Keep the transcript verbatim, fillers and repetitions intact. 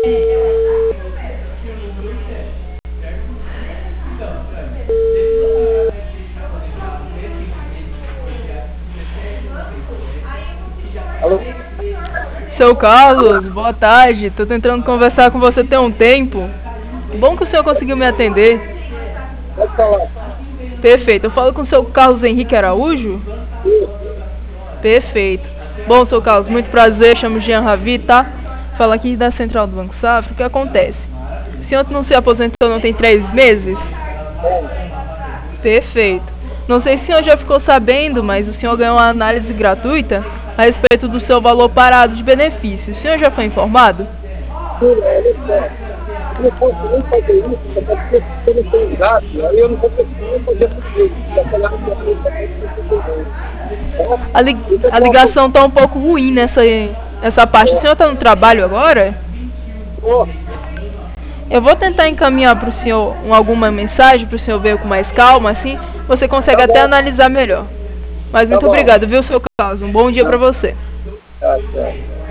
Alô? Seu Carlos, boa tarde. Tô tentando conversar com você tem um tempo. Bom que o senhor conseguiu me atender. Pode falar. Perfeito. Eu falo com o seu Carlos Henrique Araújo? Perfeito. Bom, seu Carlos, muito prazer. Chamo Jean Ravi, tá? Falo aqui da Central do Banco Safra. O que acontece? O senhor não se aposentou não tem três meses? Perfeito. Não sei se o senhor já ficou sabendo, mas o senhor ganhou uma análise gratuita a respeito do seu valor parado de benefícios. O senhor já foi informado? Sim, olha só. Eu não posso nem fazer isso, porque eu não tenho gato, aí eu não vou conseguir fazer tudo isso. Já falaram que eu não A, li a ligação tá um pouco ruim nessa, nessa parte. O senhor tá no trabalho agora? Oh. Eu vou tentar encaminhar para o senhor um, alguma mensagem para o senhor ver com mais calma, assim você consegue tá até bom. Analisar melhor. Mas muito tá obrigado, viu, seu Carlos? Um bom dia para você. Tá, tá.